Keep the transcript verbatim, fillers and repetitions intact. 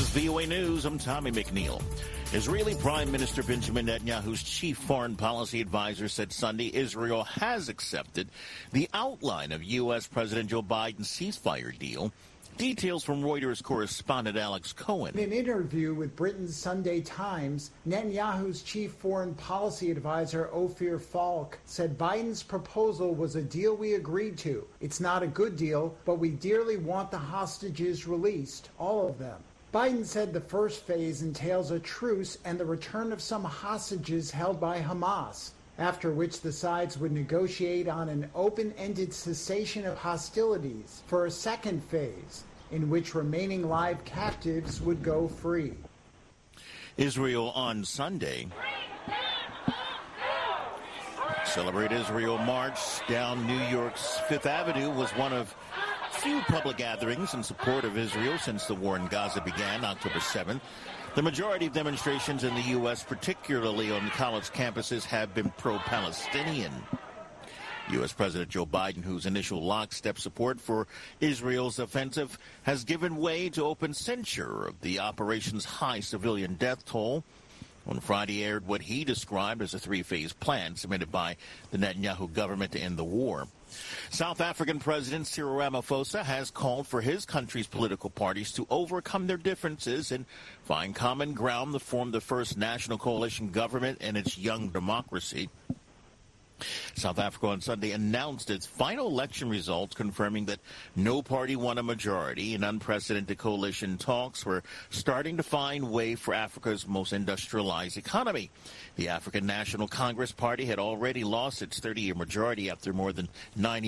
V O A News, I'm Tommy McNeil. Israeli Prime Minister Benjamin Netanyahu's chief foreign policy advisor said Sunday Israel has accepted the outline of U S. President Joe Biden's ceasefire deal. Details from Reuters correspondent Alex Cohen. In an interview with Britain's Sunday Times, Netanyahu's chief foreign policy advisor Ophir Falk said Biden's proposal was a deal we agreed to. It's not a good deal, but we dearly want the hostages released, all of them. Biden said the first phase entails a truce and the return of some hostages held by Hamas, after which the sides would negotiate on an open-ended cessation of hostilities for a second phase, in which remaining live captives would go free. Israel on Sunday. Celebrate Israel March down New York's Fifth Avenue was one of few public gatherings in support of Israel since the war in Gaza began October seventh. The majority of demonstrations in the U S, particularly on college campuses, have been pro-Palestinian. U S. President Joe Biden, whose initial lockstep support for Israel's offensive has given way to open censure of the operation's high civilian death toll, on Friday aired what he described as a three-phase plan submitted by the Netanyahu government to end the war. South African President Cyril Ramaphosa has called for his country's political parties to overcome their differences and find common ground to form the first national coalition government in its young democracy. South Africa on Sunday announced its final election results, confirming that no party won a majority, and unprecedented coalition talks were starting to find way for Africa's most industrialized economy. The African National Congress Party had already lost its thirty-year majority after more than ninety